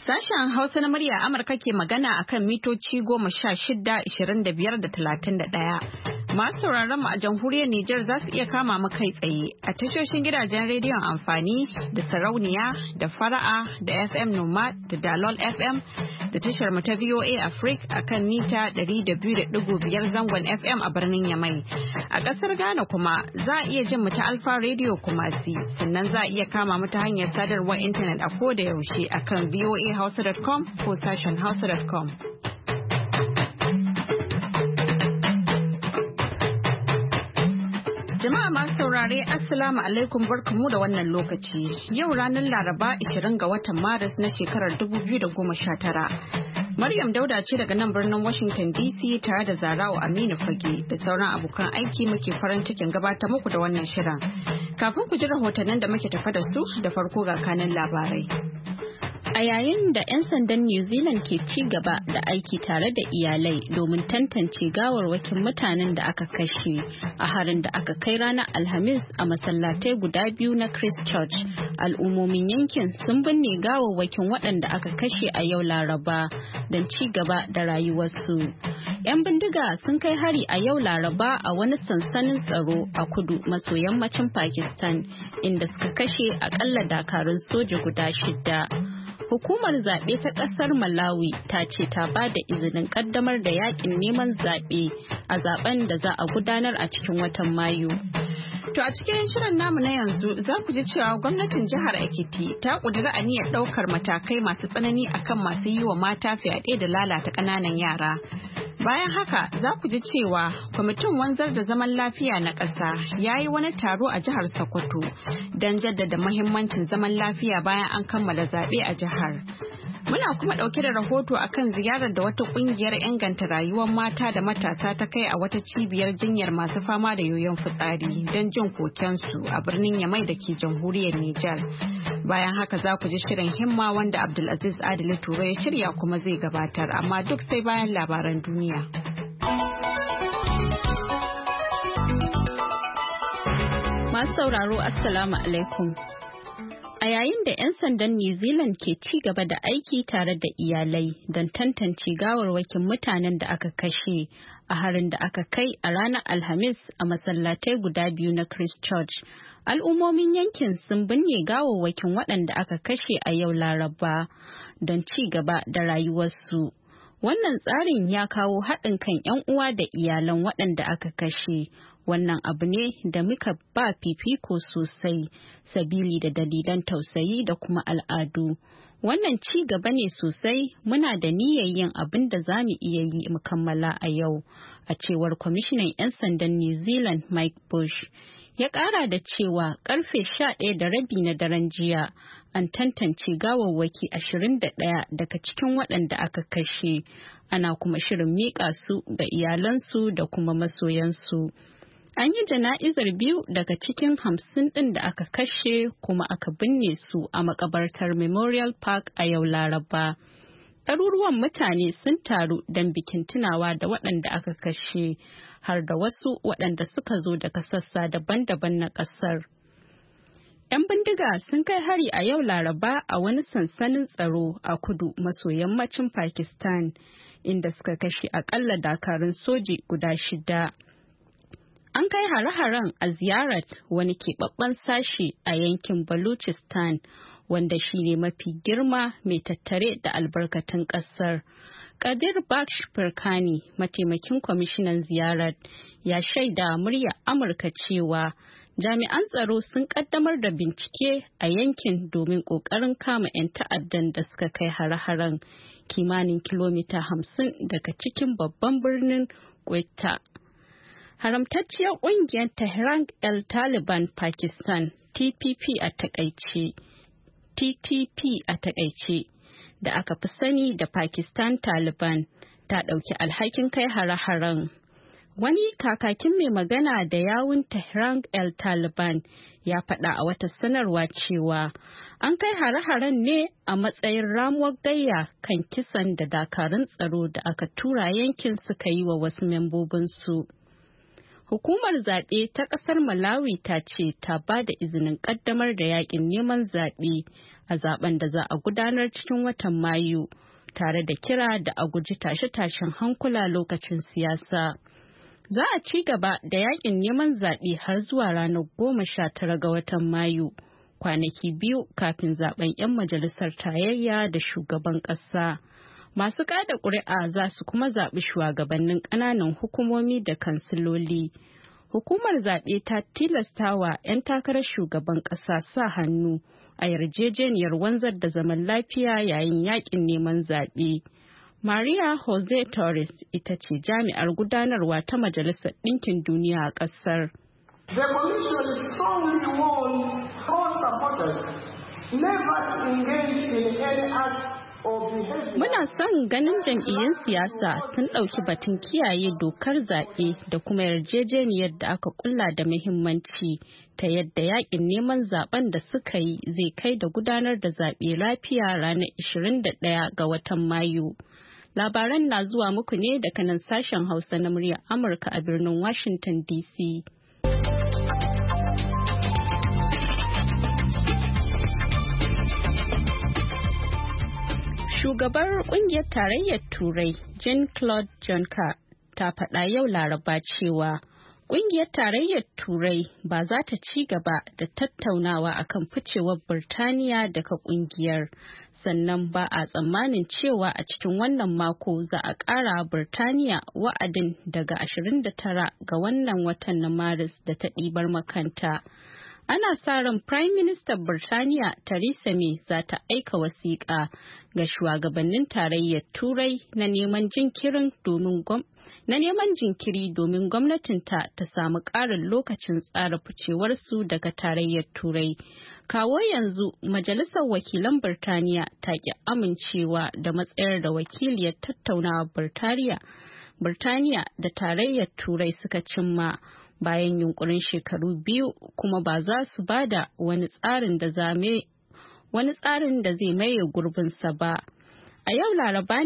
Sashen Hausa na murya Amurka ke magana akan mitoci 16, 25 da 31. Masu sauraron mu a jamhuriyar Nijar za su iya kama mu kai tsaye a tashoshin gidajen rediyon amfani da sarauniya da fara'a da FM Noma da Dalol FM da tashar mu ta VOA Africa akan mita 200.5 zangon FM a birnin Yamai. A ƙasar Ghana kuma za a iya jin mu ta Alfa Radio Kumasi, sannan za a iya kama mu ta hanyar sadarwar intanet a koda yaushe akan voahausa.com ko sashen hausa.com. Jama'a masu saurare Assalamu alaikum barkamu da wannan lokaci. Yau ranar Laraba 20 ga watan Maris na shekarar 2019. Maryam Dauda ce daga nan birnin Washington DC tare da Zara'u Aminu Fage da sauran abokan aiki muke farin cikin gabatar muku da wannan shirin. Kafin ku ji rahotannin da muke tafa da su da farko ga kanan labarai. A yayin da 'yan sandan New Zealand ke ci gaba da aiki tare da iyalai domin tantance gawarwakin mutanen da aka kashe a harin da aka kai ranar Alhamis a masallatai guda biyu na Christchurch, al'ummomin yankin sun binne gawarwakin waɗanda aka kashe a yau Laraba don ci gaba da rayuwarsu. 'Yan bindiga sun kai hari a yau Laraba a wani sansanin tsaro a kudu maso yammacin Pakistan, inda suka kashe akalla dakarun soja guda 6. Hukumar zaɓe ta ƙasar Malawi ta ce ta ba da izinin ƙaddamar da yaƙin neman zaɓe a zaɓen da za a gudanar a cikin watan Mayu. To a cikin shirin namu na yanzu za ku ji cewa gwamnatin jihar Ekiti ta ƙudiri aniyar ɗaukar matakai masu tsanani akan masu yi wa mata fyaɗe da lalata ƙananan yara. Bayan haka za ku ji cewa kwamitin wanzar da zaman lafiya na ƙasa ya yi wani taro a jihar Sokoto don jaddada mahimmancin zaman lafiya bayan an kammala zaɓe a jihar. Muna kuma ɗauke da rahoto akan ziyarar da wata ƙungiyar inganta rayuwar mata da matasa ta kai a wata cibiyar jinyar masu fama da yoyon fitsari don jin kokensu a birnin Yamai da ke jamhuriyar Nijar. Bayan haka za ku ji shirin himma wanda Abdulaziz Adili Ture ya shirya kuma zai gabatar, amma duk sai bayan labaran duniya. Masu sauraro Assalamu alaikum. A yayin da 'yan sandan New Zealand ke ci gaba da aiki tare da iyalai don tantance gawarwakin mutanen da aka kashe a harin da aka kai a ranar Alhamis a masallatai guda biyu na Christchurch, al'ummomin yankin sun binne gawarwakin waɗanda aka kashe a yau Laraba don ci gaba da rayuwarsu. Wannan tsarin ya kawo haɗin kan 'yan uwa da iyalan waɗanda aka kashe. Wannan abu ne da muka ba fifiko sosai, sabili da dalilan tausayi da kuma al'adu. Wannan ci gaba ne sosai, muna da niyyar yin abin da za mu iya yi mu kammala a yau, a cewar kwamishinan 'yan sandan New Zealand Mike Bush. Ya ƙara da cewa ƙarfe 11:30 na daren jiya an tantance gawawwaki 21 daga cikin waɗanda aka kashe, ana kuma shirin miƙa su ga iyalansu da kuma masoyansu. An yi jana'izar 2 daga cikin 50 ɗin da aka kashe kuma aka binne su a makabartar Memorial Park a yau Laraba. Ɗaruruwan mutane sun taru don bikin tunawa da waɗanda aka kashe, har da wasu waɗanda suka zo daga sassa daban-daban na ƙasar. 'Yan bindiga sun kai hari a yau Laraba a wani sansanin tsaro a kudu maso yammacin Pakistan, inda suka kashe akalla dakarun soji guda 6. An kai hare-haren a Ziyarat, wani keɓaɓɓen sashi a yankin Baluchistan, wanda shi ne mafi girma mai tattare da albarkatun ƙasar. Qadir Baksh Pirkani, mataimakin kwamishinan Ziyarat, ya shaida murya Amurka cewa jami'an tsaro sun ƙaddamar da bincike a yankin domin ƙoƙarin kama 'yan ta'addan da suka kai hare-haren kimanin kilomita 50 daga cikin babban birnin Quetta. Haramtacciyar ƙungiyar Tehran el-Taliban Pakistan TTP a takaice da aka fi sani da Pakistan Taliban ta ɗauki alhakin kai hare-haren. Wani kakakin mai magana da yawun Tehran el-Taliban ya faɗa a wata sanarwa cewa an kai hare-haren ne a matsayin ramuwar gayya kan kisan da dakarun tsaro da aka tura yankin suka yi wa wasu membobinsu. Hukumar zaɓe ta ƙasar Malawi ta ce ta ba da izinin ƙaddamar da yaƙin neman zaɓe a zaɓen da za a gudanar cikin watan Mayu, tare da kira da a guji tashe-tashen hankula lokacin siyasa. Za a ci gaba da yaƙin neman zaɓe har zuwa ranar 19 ga watan Mayu, kwanaki biyu kafin zaɓen 'yan majalisar tarayya da shugaban ƙasa. Masu kada ƙuri'a za su kuma zaɓi shugabannin ƙananan hukumomi da kansiloli. Hukumar zaɓe ta tilastawa 'yan takarar shugaban ƙasa sa hannu a yarjejeniyar wanzar da zaman lafiya yayin yaƙin neman zaɓe. Maria Jose Torres ita ce jami'ar gudanarwa ta Majalisar Ɗinkin Duniya a ƙasar. The Commission strongly warned all supporters never to engage in any act. Muna son ganin jam'iyyun siyasa sun ɗauki batun kiyaye dokar zaɓe da kuma yarjejeniyar da aka kulla da muhimmanci ta yadda yaƙin neman zaɓen da suka yi zai kai da gudanar da zaɓe lafiya ranar 21 ga watan Mayu. Labaran na zuwa muku ne daga nan sashen Hausa na muryar Amurka a birnin Washington DC. Shugabar kungiyar tarayyar Turai, Jean-Claude Juncker, ta faɗa yau Laraba cewa kungiyar tarayyar Turai ba za ta ci gaba da tattaunawa akan ficewar Birtaniya daga kungiyar, sannan ba a tsammanin cewa a cikin wannan mako za a ƙara Birtaniya wa'adin daga 29 ga wannan watan na Maris da ta ɗibar makanta. Ana sa ran Prime Minister Birtaniya Theresa May za ta aika wasiƙa ga shugabannin tarayyar Turai na neman jinkiri domin gwamnatinta ta samu ƙarin lokacin tsara ficewarsu daga tarayyar Turai. Kawo yanzu Majalisar Wakilan Birtaniya ta ƙi amincewa da matsayar da wakiliyar tattaunawa Birtaniya da tarayyar Turai suka cimma. Bayan yunkurin shekaru biyu kuma ba za su bada wani tsarin da zai maye gurbinsa ba. A yau Laraba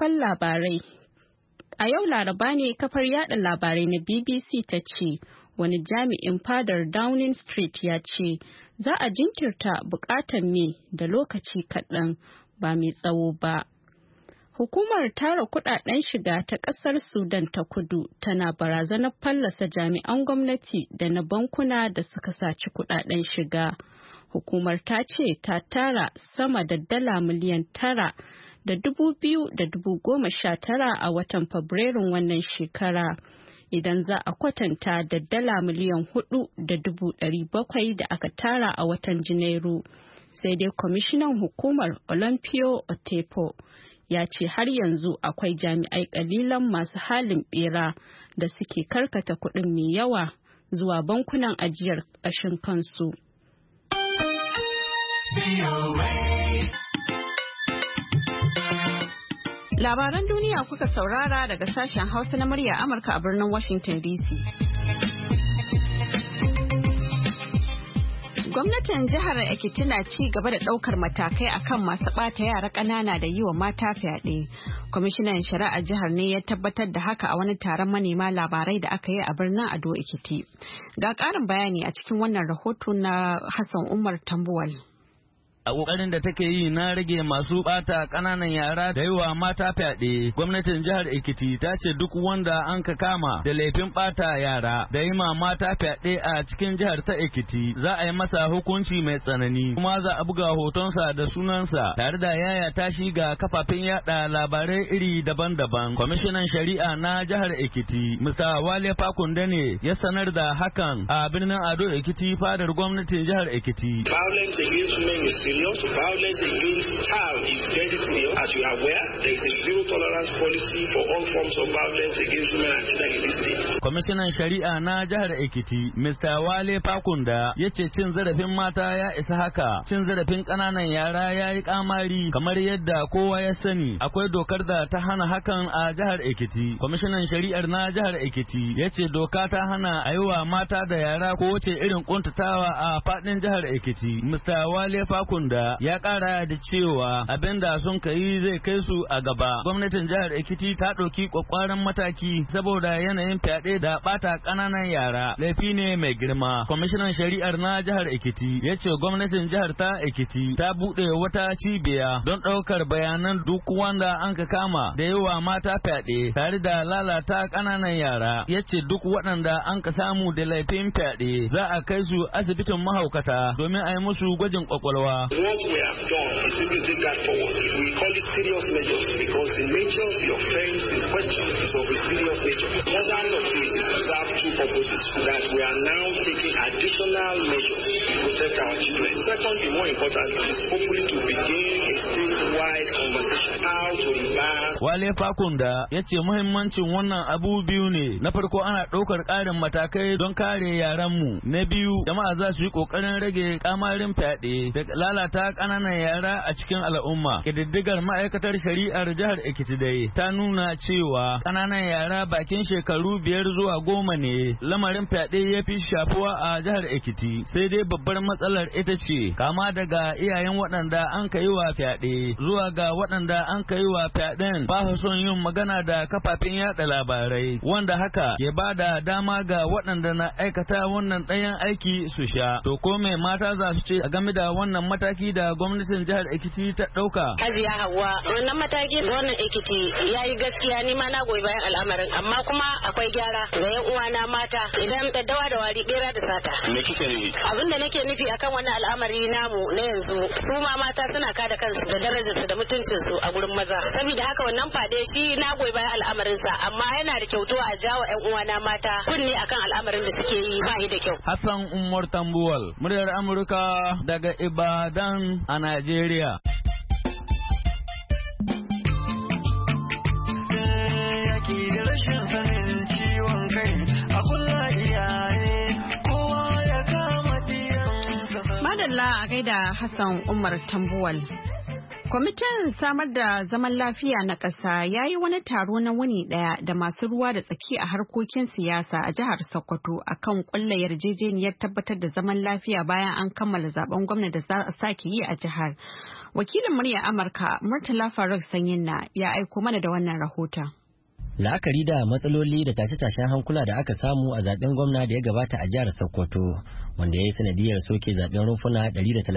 ne kafar yada labarai na BBC ta ce wani jami'in fadar Downing Street ya ce za a jinkirta bukatan May da lokaci kaɗan ba mai tsawo ba. Hukumar tara kudaden shiga ta kasar Sudan ta kudu tana barazanar fallasa jami'an gwamnati da na bankuna da suka saci kudaden shiga. Hukumar ta ce ta tara sama da dala miliyan 9,219 a watan Fabrairun wannan shekara. Idan za a kwatanta da dala miliyan 4,700 da aka tara a watan Janairu. Sai dai kwamishinan hukumar Olympio Otepo ya ce har yanzu akwai jami'ai kalilan masu halin bera da suke karkata kuɗin mai yawa zuwa bankunan ajiyar ƙashin kansu. Labaran duniya kuka saurara daga sashen Hausa na murya Amurka a birnin Washington DC. Gwamnatin jihar Ekiti na ci gaba da ɗaukar matakai akan masu ɓata yara ƙanana da yi wa mata fyaɗe. Kwamishinan Shari'a jihar ne ya tabbatar da haka a wani taron manema labarai da aka yi a birnin Ado Ekiti. Ga ƙarin bayani a cikin wannan rahoto na Hassan Umar Tambuwal. A ƙoƙarin da take yi na rage masu ɓata ƙananan yara da yawa mata fyaɗe, gwamnatin jihar Ekiti ta ce duk wanda an ka kama da laifin ɓata yara da yi ma mata fyaɗe a cikin jihar ta Ekiti za a yi masa hukunci mai tsanani, kuma za a buga hotonsa da sunansa tare da yaya tashi ga kafafen yaɗa labarai iri daban-daban. Kwamishinan Shari'a na jihar Ekiti, Mr. Wale Fakunde ne ya sanar da hakan a birnin Ado Ekiti fadar gwamnatin jihar Ekiti. Violence against women is violence against child is very serious. As you are aware, there is a zero tolerance policy for all forms of violence against women and children in the state. Kwamishinan Shari'a na jihar Ekiti, Mr. Wale Fakunda, ya ce cin zarafin mata ya isa haka, cin zarafin ƙananan yara ya yi ƙamari kamar yadda kowa ya sani. Akwai dokar da ta hana hakan a jihar Ekiti. Kwamishinan Shari'ar na jihar Ekiti ya ce doka ta hana a yi wa mata da yara ko wace irin kuntatawa a faɗin jihar Ekiti. Mr. Wale Fakunda Fakunda ya kara da cewa abinda sun kai zai kai su a gaba. Gwamnatin jihar Ekiti ta ɗauki kwakwaran mataki saboda yanayin fyaɗe da ɓata ƙananan yara laifi ne mai girma. Kwamishinan shari'ar na jihar Ekiti ya ce gwamnatin jihar ta Ekiti ta buɗe wata cibiya don ɗaukar bayanan duk wanda an ka kama da yawa mata fyaɗe tare da lalata ƙananan yara. Ya ce duk waɗanda an ka samu da laifin fyaɗe za a kai su asibitin mahaukata domin a yi musu gwajin kwakwalwa. What we have done is simply take that forward. We call it serious measures because the nature of the offense in question is of a serious nature. One of these is to serve two purposes, that we are now taking additional measures to protect our children. Secondly, more important, is hopefully to begin a statewide conversation how to reverse. Wale Fakunda ya ce muhimmancin wannan abu biyu ne. Na farko ana ɗaukar ƙarin matakai don kare yaranmu. Na biyu jama'a za su yi ƙoƙarin rage kamarin fyaɗe da lalata ƙananan yara a cikin al'umma. Ƙididdigar ma'aikatar shari'ar jihar Ekiti dai ta nuna cewa ƙananan yara bakin shekaru 5 zuwa 10 ne lamarin fyaɗe ya fi shafuwa a jihar Ekiti. Sai dai babbar matsalar ita ce kama daga iyayen waɗanda an kai wa fyaɗe zuwa ga waɗanda an kai wa fyaɗen ba su son yin magana da kafafen yaɗa labarai, wanda haka ke ba da dama ga waɗanda na aikata wannan ɗayan aiki su sha. To ko me mata za su ce a game da wannan mataki da gwamnatin jihar Ekiti ta ɗauka? Hajiya Hauwa, wannan mataki da wannan Ekiti ya yi gaskiya, ni ma na goyi bayan al'amarin, amma kuma akwai gyara ga yan uwana mata idan daddawa da wari bera da sata. Me kike nufi? Abin da nake nufi akan wannan al'amari namu na yanzu, su ma mata suna kada kansu da darajarsu da mutuncinsu a gurin maza. Saboda haka wannan fade shi na goyi bayan al'amarin sa, amma yana da kyautuwa a jawo yan uwana mata kunne akan al'amarin da suke yi ba shi da kyau. Hassan Umar Tambuwal, muryar Amurka daga Ibadan a Najeriya. Madalla a gaida Hassan Umar Tambuwal. Kwamitin samar da zaman lafiya na ƙasa ya yi wani taro na wuni ɗaya da masu ruwa da tsaki a harkokin siyasa a jihar Sokoto akan ƙulla yarjejeniyar tabbatar da zaman lafiya bayan an kammala zaben gwamna da za a sake yi a jihar. Wakilin murya Amurka Murtala Faruk Sanyinna ya aiko mana da wannan rahoton. La'akari da matsaloli da tashe-tashen hankula da aka samu a zaben gwamna da ya gabata a jihar Sokoto, wanda ya yi sanadiyar soke zaben rumfuna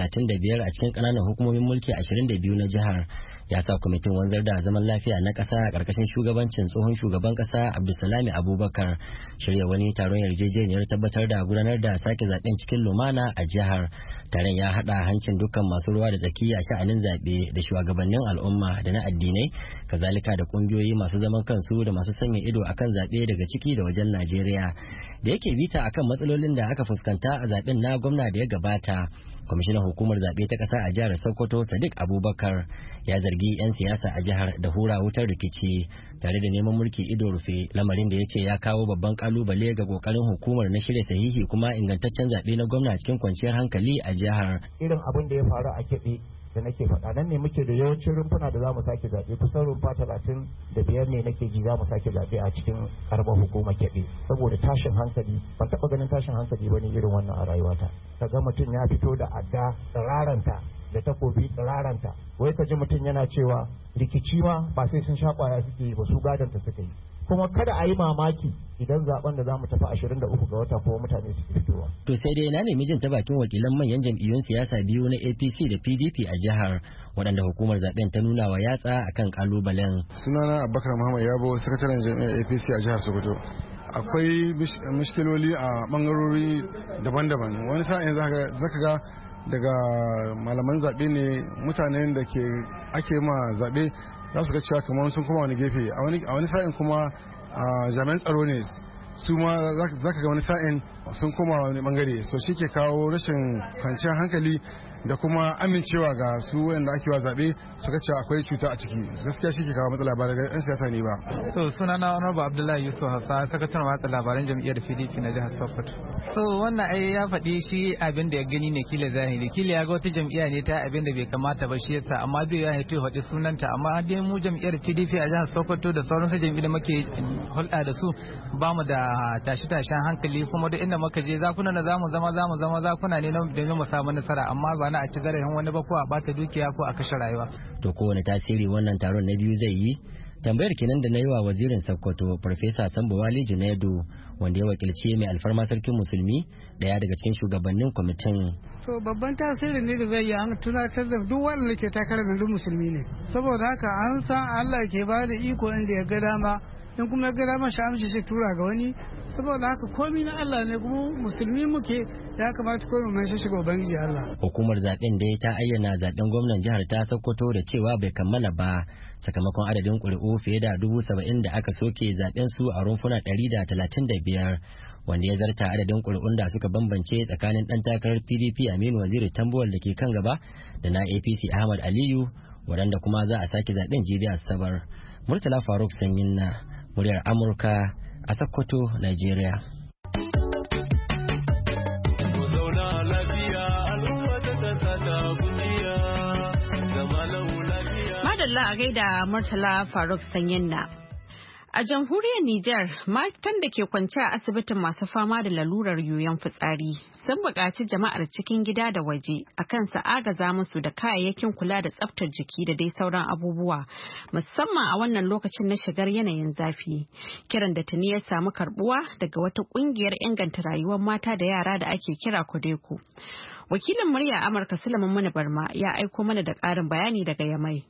135 a cikin ƙananan hukumomin mulki 22 na jihar, ya sa kwamitin wanzar da zaman lafiya na ƙasa a ƙarƙashin shugabancin tsohon shugaban ƙasa Abdulsalami Abubakar shirya wani taron yarjejeniyar tabbatar da gudanar da sake zaben cikin lumana a jihar. Taron ya haɗa hancin dukkan masu ruwa da tsaki a sha'anin zaɓe da shugabannin al'umma da na addinai, kazalika da ƙungiyoyi masu zaman kansu da masu sanya ido akan zaɓe daga ciki da wajen Najeriya. Da yake bita akan matsalolin da aka fuskanta a zaɓen na gwamna da ya gabata, kwamishinan hukumar zaɓe ta ƙasa a jihar Sokoto Sadiq Abubakar ya zargi 'yan siyasa a jihar da hura wutar rikici tare da neman mulki ido rufe, lamarin da ya ce ya kawo babban kalubale ga kokarin hukumar na shirya sahihi kuma ingantaccen zaɓe na gwamna cikin kwanciyar hankali a jihar. Irin abin da ya faru a Kebbi da nake faɗa, nan ne muke da yawancin rumfuna da za mu sake zaɓe, kusan rumfa 35 ne nake ji za mu sake zaɓe a cikin karamar hukumar Kebbi, saboda tashin hankali. Ban taɓa ganin tashin hankali ba ne irin wannan a rayuwata. Ka ga mutum ya fito da adda tsiraranta da takobi tsiraranta, wai ka ji mutum yana cewa rikici ma ba sai sun sha kwaya suke yi ba, su gadanta suka yi. Kuma kada a yi mamaki idan zaben da za mu tafi 23 ga wata kuma mutane su fitowa. To sai dai na nemi jin ta bakin wakilan manyan jam'iyyun siyasa biyu na APC da PDP a jihar, waɗanda hukumar zaben ta nuna wa yatsa akan kalubalen. Sunana Abubakar Muhammad Yabo, sakataren jam'iyyar APC a jihar Sokoto. Akwai mishkiloli a bangarori daban-daban. Wani sa'in zaka ga daga malaman zaɓe ne, mutanen da ake ma zaɓe za su ga cewa kamar sun koma wani gefe, a wani sa'in kuma jami'an tsaro ne su ma za ka ga wani sa'in sun koma wani bangare, so shi ke kawo rashin kwanciyar hankali da kuma amincewa ga su wanda ake wa zaɓe su ga cewa akwai cuta a ciki. Gaskiya shi ke kawo matsala ba daga 'yan siyasa ne ba. So sunana Honorable Abdullahi Yusuf Hassa, sakataren watsa labaran jam'iyyar PDP na jihar Sokoto. So wannan ai ya faɗi shi abin da ya gani ne, kila zahiri, kila ya ga wata jam'iyya ne ta abin da bai kamata ba shi yasa, amma bai ya haito ya faɗi sunanta. Amma dai mu jam'iyyar PDP a jihar Sokoto da sauran jam'iyyar da muke hulɗa da su ba mu da tashi-tashen hankali, kuma duk inda muka je zakunan da zamu zama zakuna ne domin mu samu nasara, amma ba ba na a ci zarafin wani ba ko a bata dukiya ko a kashe rayuwa. To kowane tasiri wannan taron na biyu zai yi? Tambayar kenan da na yi wa wazirin Sokoto Farfesa Sambo Wali Junaidu wanda ya wakilci mai alfarma sarkin musulmi daya daga cikin shugabannin kwamitin. To babban tasirin ne da zai yi an tunatar da duk wanda ke takarar da duk musulmi ne. Saboda haka an san Allah ke ba da iko inda ya ga dama in kuma ya ga dama shi amshi sai tura ga wani. Saboda haka komai na Allah ne kuma musulmi muke ya kamata komai mai shiga ubangiji Allah. Hukumar zaben da ta ayyana zaben gwamnan jihar ta Sokoto da cewa bai kammala ba sakamakon adadin ƙuri'u fiye da 70,000 da aka soke zaben su a rumfuna 135 wanda ya zarta adadin ƙuri'un da suka bambance tsakanin ɗan takarar PDP Aminu Waziri Tambuwal da ke kan gaba da na APC Ahmad Aliyu waɗanda kuma za a sake zaben jibi Asabar. Murtala Faruk Sanyin na muryar Amurka a Sokoto, Nigeria. Madalla a gaida Murtala Faruk Sanyin-na. A jamhuriyar Nijar, matan da ke kwance a asibitin masu fama da lalurar yoyon fitsari sun buƙaci jama'ar cikin gida da waje a kan su agaza musu da kayayyakin kula da tsaftar jiki da dai sauran abubuwa, musamman a wannan lokacin na shigar yanayin zafi. Kiran da tuni ya samu karbuwa daga wata ƙungiyar inganta rayuwar mata da yara da ake kira Kodeko. Wakilin murya Amurka Sulaiman Muni Barma ya aiko mana da ƙarin bayani daga Yamai.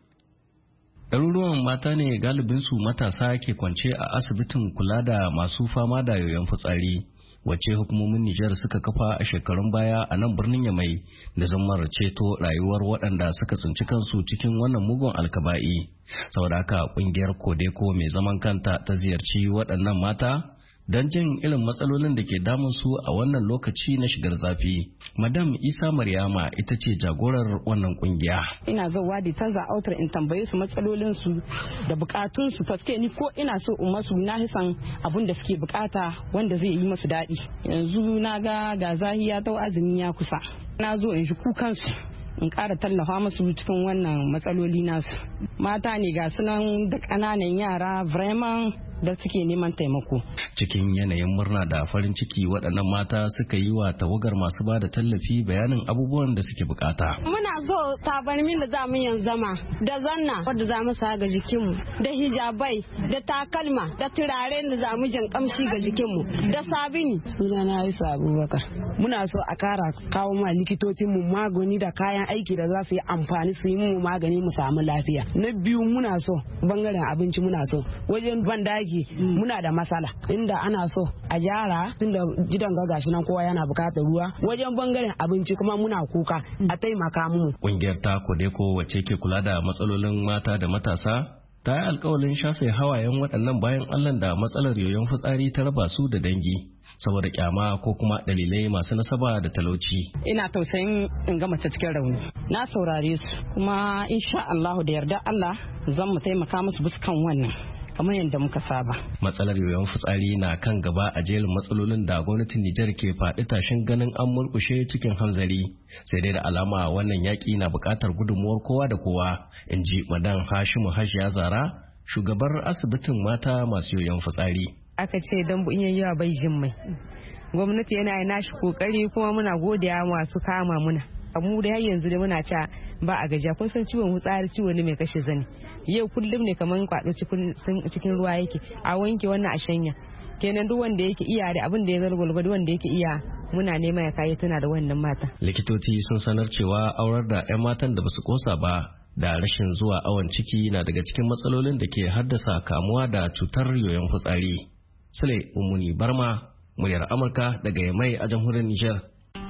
Ɗaruruwan mata ne galibinsu matasa ke kwance a asibitin kula da masu fama da yoyon fitsari, wacce hukumomin Nijar suka kafa a shekarun baya a nan birnin Yamai da zammar ceto rayuwar waɗanda suka tsinci kansu cikin wannan mugun alkaba'i. Saboda haka ƙungiyar Kodeko mai zaman kanta ta ziyarci waɗannan mata don jin irin matsalolin da ke damun su a wannan lokaci na shigar zafi. Madam Isa Maryama ita ce jagorar wannan kungiya. Ina zauwa da canza autar in tambaye su matsalolin su da bukatun su faske ni ko ina so in masu na hisan abun da suke bukata wanda zai yi masu daɗi. Yanzu na ga zahiya ta azumi ya kusa. Na zo in shi kukan su in ƙara tallafa musu cikin wannan matsaloli nasu. Mata ne ga sunan da ƙananan yara vraiment da suke neman taimako. Cikin yanayin murna da farin ciki waɗannan mata suka yi wa tawagar masu ba da tallafi bayanin abubuwan da suke bukata. Muna so tabarmin da za mu yin zama da zanna wadda za mu sa ga jikinmu da hijabai da takalma da turaren da za mu jin kamshi ga jikinmu da sabini. Sunana Aisha Abubakar. Muna so a kara kawo ma likitocinmu magani da kayan aiki da za su yi amfani su yi mu magani mu samu lafiya. Na biyu muna so bangaren abinci muna so wajen bandaki muna da matsala inda ana so a gyara tunda gidan ga gashi nan kowa yana bukatar ruwa wajen bangaren abinci kuma muna kuka a taimaka mu. Kungiyar ta Kodeko wacce ke kula da matsalolin mata da matasa ta yi alkawalin shafe hawayen waɗannan bayan Allah da matsalar yoyon fitsari ta raba su da dangi saboda kyama ko kuma dalilai masu nasaba da talauci. Ina tausayin in ga mace cikin rauni. Na saurare su kuma insha Allah da yarda Allah zan mu taimaka musu buskan wannan. Kamar yadda muka saba. Matsalar yoyon fitsari na kan gaba a jerin matsalolin da gwamnatin Nijar ke faɗi tashin ganin an murƙushe cikin hanzari. Sai dai da alama wannan yaƙi na buƙatar gudunmuwar kowa da kowa, in ji Madan Hashimu Hajiya Zara, shugabar asibitin mata masu yoyon fitsari. Aka ce dan bu in yawa bai jin mai. Gwamnati yana nashi kokari kuma muna godiya masu kama muna. Mu da har yanzu da muna cewa ba a gajiya kun san ciwon hutsari ciwo ne mai kashe zani. Yau kullum ne kaman kwado cikin ruwa yake a wanke wannan a shanya kenan duk wanda yake iya da abin da ya zargulga duk wanda yake iya muna nema ya kai tuna da wannan mata. Likitoci sun sanar cewa aurar da 'yan matan da basu kosa ba da rashin zuwa awon ciki na daga cikin matsalolin da ke haddasa kamuwa da cutar yoyon fitsari. Sule Umuni Barma, muryar Amurka daga Yamai a jamhuriyar Nijar.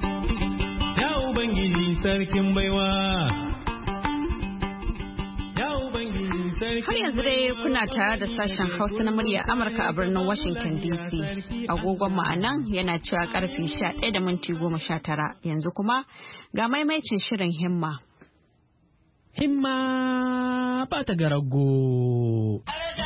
Ya Ubangiji sarkin baiwa. Har yanzu dai kuna tare da sashen Hausa na murya Amurka a birnin Washington DC. Agogon ma'anan yana cewa karfe 11:19. Yanzu kuma ga maimaicin shirin himma. Himma ba ta garago.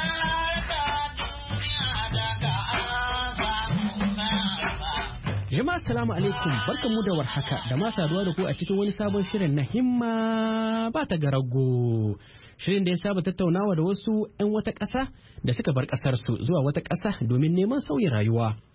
Jama'a assalamu alaikum, barkanmu da warhaka da ma saduwa da ku a cikin wani sabon shirin na himma ba ta garago. Shirin da ya saba tattaunawa da wasu 'yan wata ƙasa da suka bar ƙasarsu zuwa wata ƙasa domin neman sauyin rayuwa.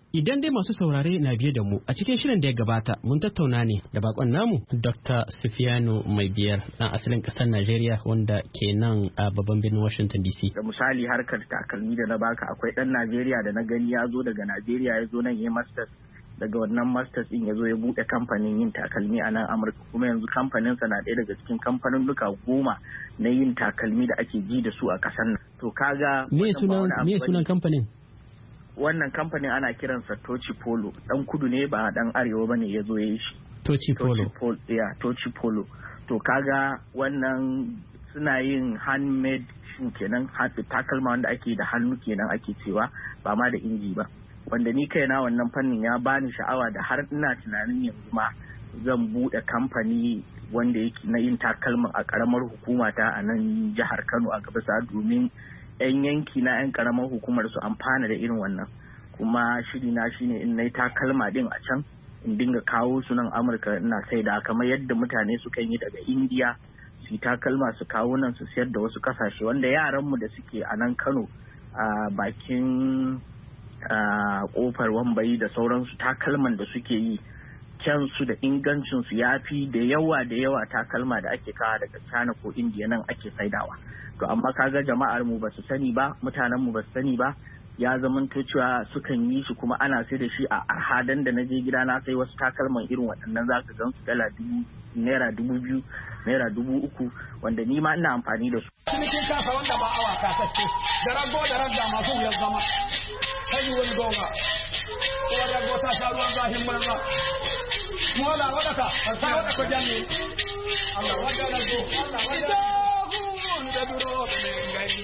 Idan dai masu saurare na biye da mu a cikin shirin da ya gabata mun tattauna ne da bakon namu Dr. Sufiyanu Maibiyar dan asalin kasar Najeriya wanda ke nan a babban birnin Washington DC. Da misali harkar takalmi da na baka akwai dan Najeriya da na gani ya zo daga Najeriya ya zo nan yayi masters, daga wannan masters din ya zo ya bude kamfanin yin takalmi a nan Amurka, kuma yanzu kamfanin sa na ɗaya daga cikin kamfanin duka 10 na yin takalmi da ake ji da su a kasar nan. To kaga me sunan kamfanin? Wannan kamfanin ana kiransa Tochi Polo. Dan kudu ne ba dan arewa bane ya zo ya yi shi. Tochi Polo. Tochi Polo. To kaga wannan suna yin handmade shoe kenan, takalma wanda ake da hannu kenan ake cewa, ba ma da inji ba. Wanda ni kaina wannan fannin ya bani sha'awa da har ina tunanin yanzu ma zan bude kamfani wanda yake na yin takalma a karamar hukumata a nan jihar Kano a Gabasa, domin 'yan yanki na 'yan karamar hukumar su amfana da irin wannan. Kuma shiri na shine in nayi takalma din a can in dinga kawo su nan Amurka ina saida, kamar yadda mutane suka yi daga India su takalma su kawo nan su sayar da wasu kasashe, wanda yaran mu da suke a nan Kano a bakin kofar Wambayi da sauransu, takalman da suke yi kyansu da ingancinsu ya fi da yawa takalma da ake kawo daga China ko India nan ake saidawa. To amma kaga jama'ar mu ba su sani ba, mutanen mu ba su sani ba, ya zamanto cewa sukan yi shi kuma ana sai da shi a arhadan da na je gida na sai wasu takalman irin waɗannan za ka gan su naira 2,000 naira 3,000, wanda ni ma ina amfani da su. Cinikin kasa wanda ba awa kasashe da rago da ragga masu wuyar zama kai wani goma uwar rago ta sha ruwan zahin banza mola wadaka ta wadaka jami Allah wadda rago Allah wadda da duro ne gari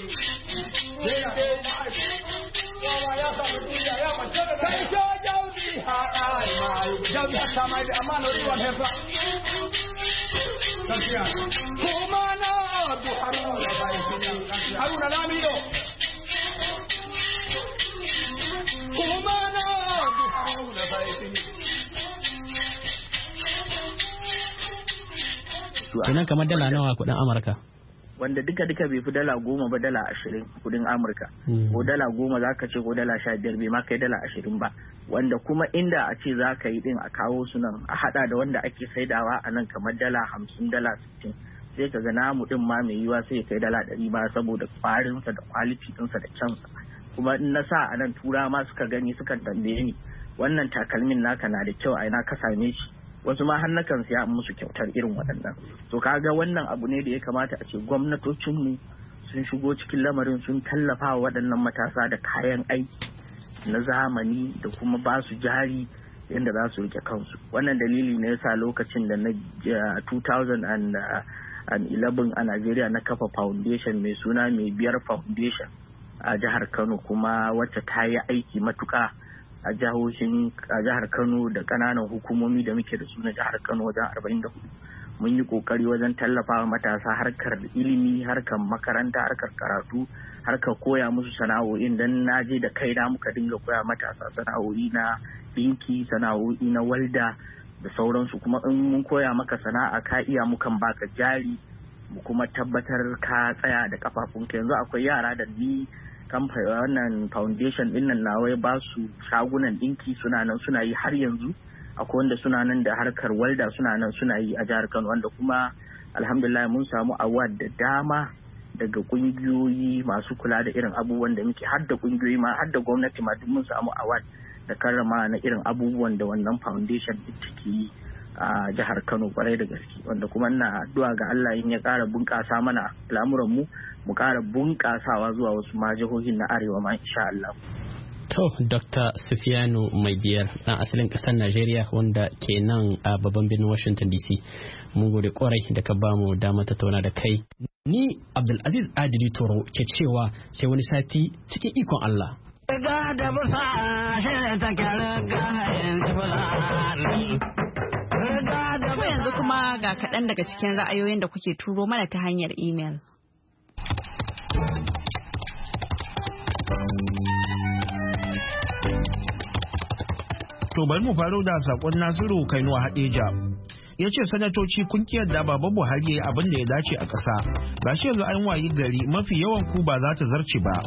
ya samu duniya ya mace da kai so jaudi ha ai mai jaudi ha mai da amana ruwan hefa tafiya kuma na du haruna bai haruna na miyo kuma na du haruna bai kenan kamar dala nawa kudin Amurka? Wanda duka bai fi $10 ba, $20 kudin Amurka. Ko $10 za ka ce ko $15 bai ma kai $20 ba. Wanda kuma inda a ce za ka yi din a kawo su nan a hada da wanda ake saidawa a nan kamar $50, $60, sai ka ga namu din ma mai yiwa sai kai $100 ba, saboda kwarinsa da quality ɗinsa da kyansa. Kuma in na sa a nan tura ma suka gani suka tambaye ni wannan takalmin naka na da kyau a ina ka same shi. Wasu ma har nakan siya musu kyautar irin waɗannan. To kaga wannan abu ne da ya kamata a ce gwamnatocinmu sun shigo cikin lamarin, sun tallafa wa waɗannan matasa da kayan aiki na zamani da kuma ba su jari yadda za su rike kansu. Wannan dalili ne yasa lokacin da na 2011 a Najeriya na kafa foundation mai suna Maibiyar Foundation a jihar Kano, kuma wacce ta yi aiki matuƙa a jihar Kano da ƙananan hukumomi da muke da su na jihar Kano wajen 44. Mun yi kokari wajen tallafawa matasa harkar ilimi, harkar makaranta, harkar karatu, harkar koya musu sana'o'in, dan na je da kaina muka dinga koya matasa sana'o'i na dinki, sana'o'i na walda da sauransu. Kuma in mun koya maka sana'a ka iya, mukan baka jari mu kuma tabbatar ka tsaya da kafafunka. Yanzu akwai yara da ni wannan foundation din nan nawa ya ba su shagunan dinki, suna nan suna yi har yanzu. Akwai wanda suna nan da harkar walda suna nan suna yi a jihar Kano, wanda kuma alhamdulillah mun samu award da dama daga kungiyoyi masu kula da irin abubuwan da muke, har da kungiyoyi ma har da gwamnati ma duk mun samu award da karrama na irin abubuwan da wannan foundation take yi a jihar Kano kwarai da gaske. Wanda kuma ina addu'a ga Allah in ya ƙara bunƙasa mana al'amuran mu ƙara bunƙasawa zuwa wasu ma jihohin na arewa ma insha Allah. To, Dr. Sufiyanu Maibiyar ɗan asalin ƙasar Najeriya wanda ke nan a babban birnin Washington DC. Mun gode kwarai da ka ba mu dama tattauna da kai. Ni Abdulaziz Adili Toro ke cewa sai wani sati cikin ikon Allah. To yanzu kuma ga kaɗan daga cikin ra'ayoyin da kuke turo mana ta hanyar imel. To bari mu faro da sakon Nasiru Kainuwa Hadeja. Ya ce sanatoci kun kiyarda Baba Buhari yayi abin da ya dace a ƙasa. Gashi yanzu an wayi gari mafi yawan ku ba za ta zarce ba.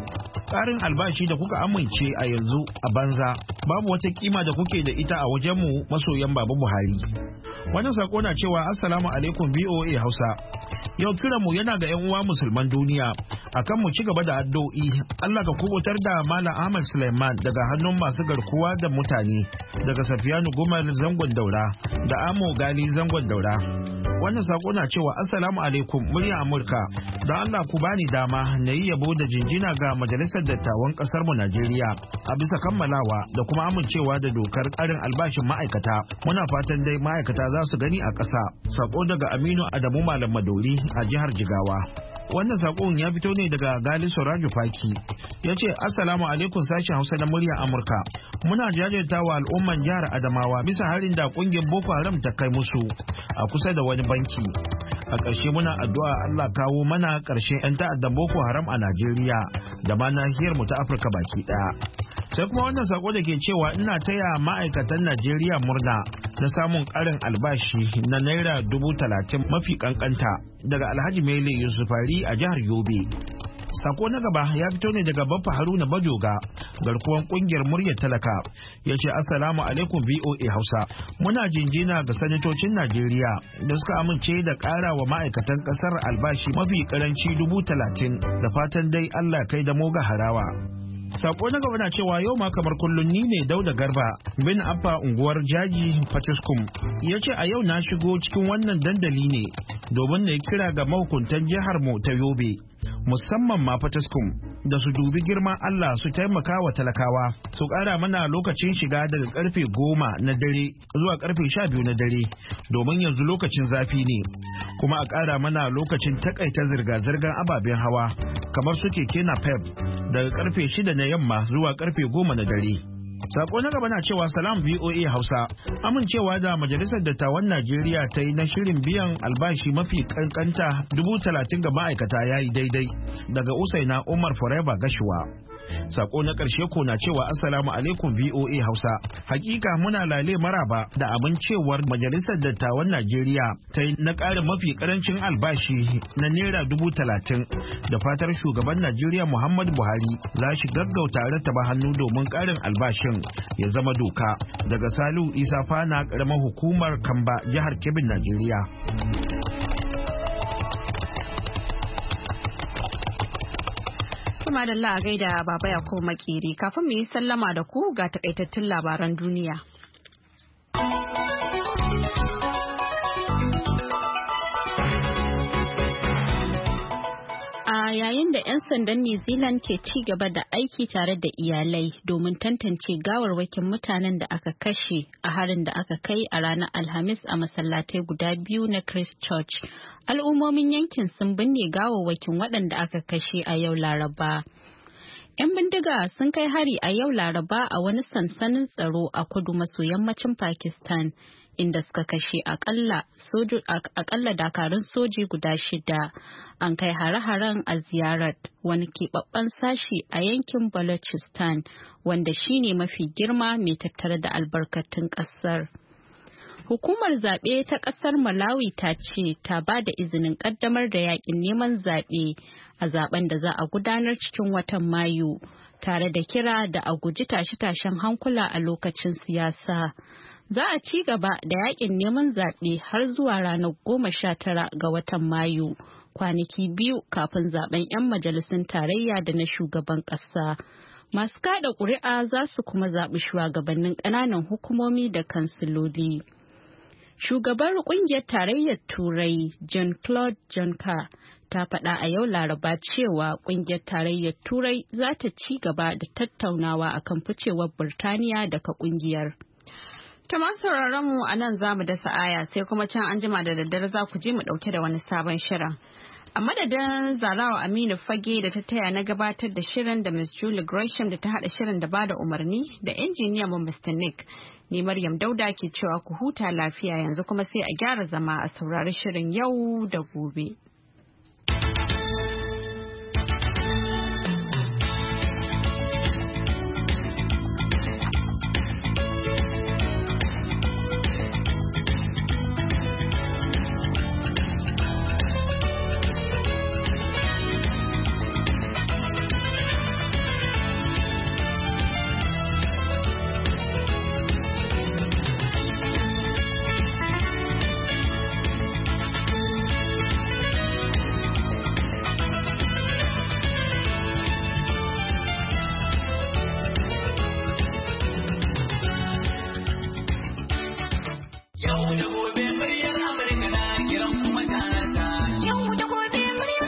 Ƙarin albashi da kuka amince a yanzu a banza, babu wata kima da kuke da ita a wajenmu masoyan Baba Buhari. Wannan sako na cewa Assalamu alaikum BOA Hausa. Yau kiranmu yana ga 'yan uwa musulman duniya akan mu ci gaba da addu'o'i. Allah ka kubutar da Malam Ahmad Suleiman daga hannun masu garkuwa da mutane, daga Safiyanu Gumar zangon Daura da Amo Gali zangon Daura. Wannan sako na cewa Assalamu alaikum murya Amurka. Don Allah ku bani dama na yi yabo da jinjina ga Majalisar Dattawan kasar mu Najeriya a bisa kammalawa da kuma amincewa da dokar karin albashin ma'aikata. Muna fatan dai ma'aikata za su gani a ƙasa. Sako daga Aminu Adamu Malam Madori a jihar Jigawa. Wannan sakon ya fito ne daga Gali Soraju Faki. Ya ce Assalamu alaikum sashen Hausa na murya Amurka. Muna jajirtawa al'umman jihar Adamawa bisa harin da kungiyar Boko Haram ta kai musu a kusa da wani banki. A ƙarshe muna addu'a Allah kawo mana ƙarshen 'yan ta'addan Boko Haram a Najeriya da ma nahiyar mu ta Afirka baki ɗaya. Sai kuma wannan sako da ke cewa ina taya ma'aikatan Najeriya murna na samun ƙarin albashi na Naira 30,000 mafi ƙanƙanta daga Alhaji Mele Yusufari a jihar Yobe. Sako na gaba ya fito ne daga Baffa Haruna Bajoga, garkuwan kungiyar muryar talaka. Ya ce Assalamu alaikum VOA Hausa. Muna jinjina ga sanatocin Najeriya da suka amince da ƙara wa ma'aikatan ƙasar albashi mafi ƙaranci 30,000 da fatan dai Allah kai da moga harawa. Sako na gaba na cewa yau ma kamar kullum ni ne Dauda Garba bin Abba unguwar Jaji Fatiskum. Ya ce a yau na shigo cikin wannan dandali ne domin na yi kira ga mahukuntan jihar mu ta Yobe, musamman ma Fatiskum, da su dubi girman Allah su taimaka wa talakawa, su ƙara mana lokacin shiga daga karfe 10 na dare zuwa karfe 12 na dare domin yanzu lokacin zafi ne, kuma a ƙara mana lokacin takaita zirga-zirgar ababen hawa kamar su keke napep daga karfe 6 na yamma zuwa karfe 10 na dare. Sako na gaba na cewa salam VOA Hausa. Amincewa da Majalisar Dattawan Najeriya ta yi na shirin biyan albashi mafi kankanta 30,000 ga ma'aikata ya yi daidai daga Usaina Umar Forever Gashuwa. Sako na ƙarshe ko na cewa Assalamu alaikum VOA Hausa. Hakika muna lale maraba da amincewar Majalisar Dattawan Najeriya ta yi na ƙarin mafi ƙarancin albashi na Naira 30,000 da fatar shugaban Najeriya Muhammadu Buhari za shi gaggauta rattaba hannu domin ƙarin albashin ya zama doka. Daga Salihu Isa Fana, ƙaramar hukumar Kamba, jihar Kebbi, Najeriya. Kuma da Allah a gaida Baba Yakubu Makeri, kafin mu yi sallama da ku ga takaitattun labaran duniya. A yayin da 'yan sandan New Zealand ke ci gaba da aiki tare da iyalai domin tantance gawarwakin mutanen da aka kashe a harin da aka kai a ranar Alhamis a masallatai guda biyu na Christchurch, al'ummomin yankin sun binne gawarwakin waɗanda aka kashe a yau Laraba. 'Yan bindiga sun kai hari a yau Laraba a wani sansanin tsaro a kudu maso yammacin Pakistan, inda suka kashe akalla dakarun soji guda 6. An kai hare-haren a Ziyarat, wani keɓaɓɓen sashi a yankin Balochistan, wanda shine mafi girma mai tattare da albarkatun ƙasar. Hukumar zaɓe ta ƙasar Malawi ta ce ta ba da izinin ƙaddamar da yaƙin neman zaɓe a zaɓen da za a gudanar cikin watan Mayu, tare da kira da a guji tashe-tashen hankula a lokacin siyasa. Za a ci gaba da yaƙin neman zaɓe har zuwa ranar 19 ga watan Mayu, kwanaki 2 kafin zaɓen 'yan majalisun tarayya da na shugaban ƙasa. Masu kaɗa ƙuri'a za su kuma zaɓi shugabannin ƙananan hukumomi da kansiloli. Shugabar ƙungiyar tarayyar Turai, Jean-Claude Juncker, ta faɗa a yau Laraba cewa ƙungiyar tarayyar Turai za ta ci gaba da tattaunawa akan ficewar Birtaniya daga ƙungiyar. To masu sauraron mu a nan za mu dasa aya, sai kuma can an jima da daddare za ku je mu ɗauke da wani sabon shirin. A madadin Zarawa Aminu Fage da ta taya na gabatar da shirin, da Miss Julie Gresham da ta haɗa shirin da ba da umarni, da injiniyan mu Mr. Nick, ni Maryam Dauda ke cewa ku huta lafiya, yanzu kuma sai a gyara zama a saurari shirin yau da gobe.